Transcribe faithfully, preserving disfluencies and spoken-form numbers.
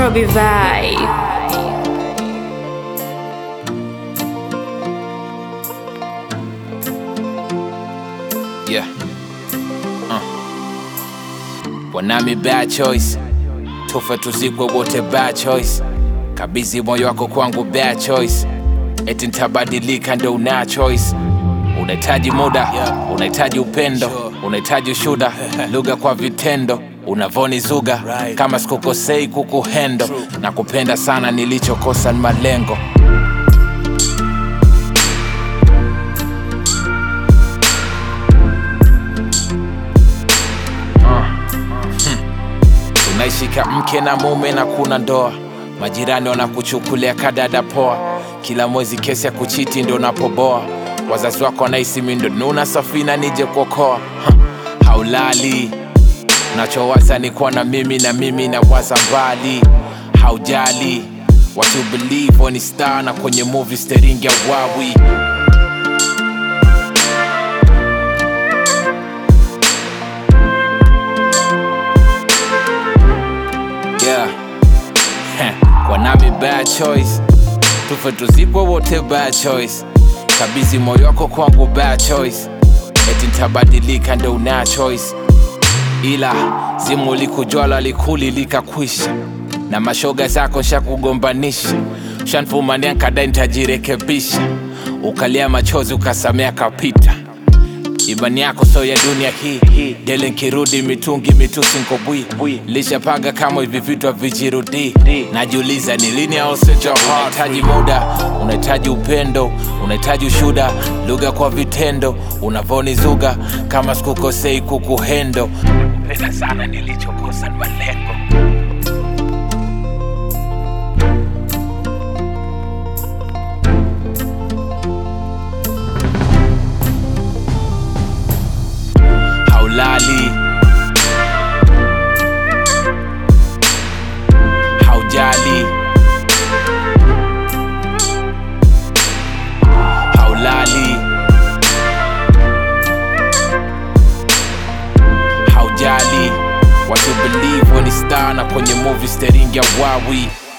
Robbie Vibe. Yeah. Uh. Wanami bad choice. Tufe tuzikwe wote bad choice. Kabizi moyo wako kwangu bad choice. Eti nitabadilika ndo una choice. Unahitaji muda, unahitaji upendo, unahitaji ushuda, lugha kwa vitendo, unavoni zuga. Kama sikukosei kukuhendo, na kupenda sana nilichokosa ni malengo. Tunaishika mke na mume na kuna ndoa. Majirani wanakuchukulia kadada poa. Kila mwezi kesi ya kuchiti ndo napoboa. Wazazi wako wanahisi mimi ndo nuna safina nije kuokoa. Haulali, unachowaza ni kuwa na mimi na mimi na waza mbali. Haujali, what you believe on star na kwenye movie steringi ya wawi. Yeah. Wanami bad choice. Tufe tuzikwe wote bad choice. Kabizi moyo wako kwangu bad choice. Eti nitabadilika ndo una choice. Ila zimu likujwala likuli likakwisha. Na mashoga zako shakugombanisha. Shanfumania nkadai nitajirekebisha. Ukalia machozi ukasamea kapita. Imani yako so ya dunia hii. Dele nkirudi mitungi mitusi nkobui. Lishapaga kama hivi vitu havijirudi. Najiuliza ni lini au seja heart. Unahitaji muda, unahitaji upendo, unahitaji ushuda, lugha kwa vitendo, unavoni zuga. Kama sikukosei kukuhendo, pesa sana nilichokosa ni malengo. Haulali, haujali, haulali, haujali. What you believe on star na kwenye movie steringi ya wawi.